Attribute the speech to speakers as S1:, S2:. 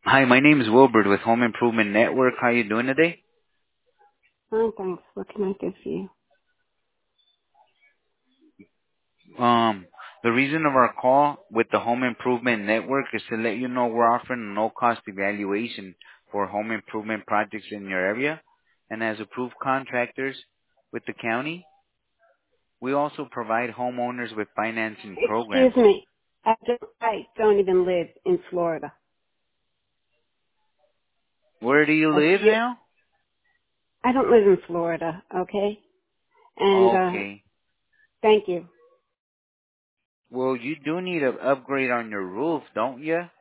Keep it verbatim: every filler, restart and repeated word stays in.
S1: Hi, my name is Wilbert with Home Improvement Network. How you doing today?
S2: Oh, thanks. What can I do for you?
S1: Um, the reason of our call with the Home Improvement Network is to let you know we're offering a no-cost evaluation for home improvement projects in your area. And as approved contractors with the county, we also provide homeowners with financing
S2: Excuse
S1: programs.
S2: me. I don't, I don't even live in Florida.
S1: Where do you
S2: Uh,
S1: live
S2: you,
S1: now?
S2: I don't live in Florida, okay? And uh,
S1: Okay.
S2: thank you.
S1: Well, you do need an upgrade on your roof, don't you?